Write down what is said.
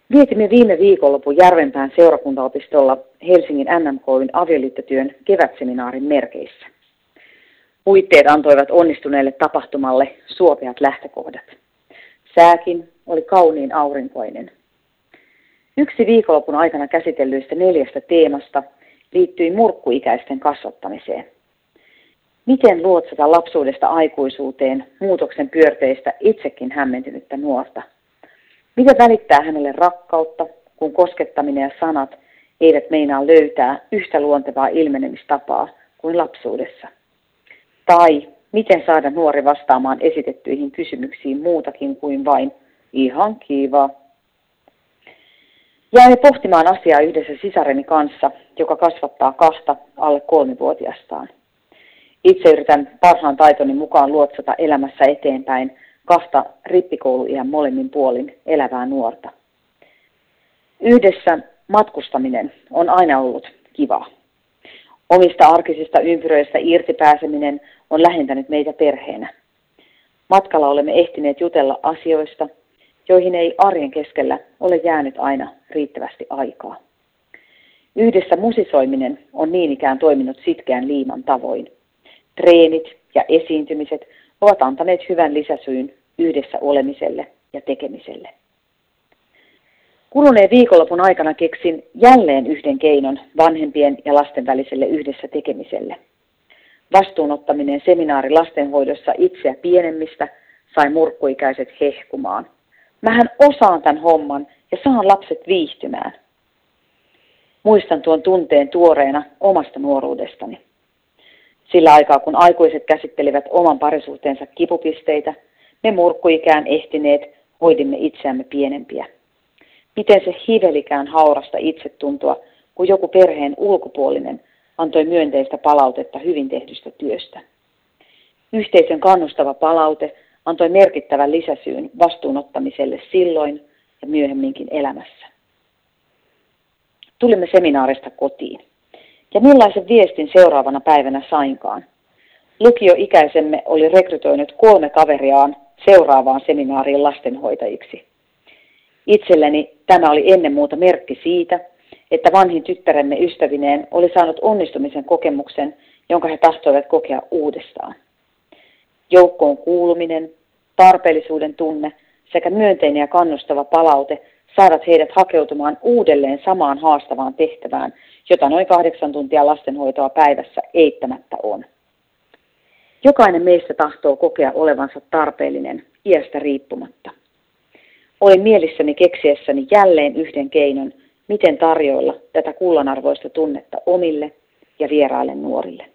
Vietimme viime viikonlopun Järvenpään seurakuntaopistolla Helsingin NMK:n avioliittotyön kevätseminaarin merkeissä. Puitteet antoivat onnistuneelle tapahtumalle suopeat lähtökohdat. Sääkin oli kauniin aurinkoinen. Yksi viikonlopun aikana käsitellyistä 4 teemasta liittyi murkkuikäisten kasvattamiseen. Miten luotsata lapsuudesta aikuisuuteen muutoksen pyörteistä itsekin hämmentynyttä nuorta? Miten välittää hänelle rakkautta, kun koskettaminen ja sanat eivät meinaa löytää yhtä luontevaa ilmenemistapaa kuin lapsuudessa? Tai miten saada nuori vastaamaan esitettyihin kysymyksiin muutakin kuin vain ihan kiva? Jäin pohtimaan asiaa yhdessä sisareni kanssa, joka kasvattaa 2 alle 3-vuotiastaan. Itse yritän parhaan taitoni mukaan luotsata elämässä eteenpäin 2 rippikouluiän molemmin puolin elävää nuorta. Yhdessä matkustaminen on aina ollut kivaa. Omista arkisista ympyröistä irti pääseminen on lähentänyt meitä perheenä. Matkalla olemme ehtineet jutella asioista, joihin ei arjen keskellä ole jäänyt aina riittävästi aikaa. Yhdessä musisoiminen on niin ikään toiminut sitkeän liiman tavoin. Treenit ja esiintymiset ovat antaneet hyvän lisäsyyn yhdessä olemiselle ja tekemiselle. Kuluneen viikonlopun aikana keksin jälleen yhden keinon vanhempien ja lasten väliselle yhdessä tekemiselle. Vastuunottaminen seminaari lastenhoidossa itseä pienemmistä sai murkkuikäiset hehkumaan. Mähän osaan tämän homman ja saan lapset viihtymään. Muistan tuon tunteen tuoreena omasta nuoruudestani. Sillä aikaa kun aikuiset käsittelivät oman parisuhteensa kipupisteitä, me murkkuikään ehtineet hoidimme itseämme pienempiä. Miten se hivelikään haurasta itsetuntoa, kun joku perheen ulkopuolinen antoi myönteistä palautetta hyvin tehdystä työstä. Yhteisön kannustava palaute antoi merkittävän lisäsyyn vastuunottamiselle silloin ja myöhemminkin elämässä. Tulimme seminaarista kotiin. Ja millaisen viestin seuraavana päivänä sainkaan? Lukioikäisemme oli rekrytoinut 3 kaveriaan seuraavaan seminaariin lastenhoitajiksi. Itselleni tämä oli ennen muuta merkki siitä, että vanhin tyttäremme ystävineen oli saanut onnistumisen kokemuksen, jonka he tahtoivat kokea uudestaan. Joukkoon kuuluminen, tarpeellisuuden tunne sekä myönteinen ja kannustava palaute saavat heidät hakeutumaan uudelleen samaan haastavaan tehtävään, jota noin 8 tuntia lastenhoitoa päivässä eittämättä on. Jokainen meistä tahtoo kokea olevansa tarpeellinen iästä riippumatta. Olin mielissäni keksiessäni jälleen yhden keinon, miten tarjoilla tätä kullanarvoista tunnetta omille ja vieraille nuorille.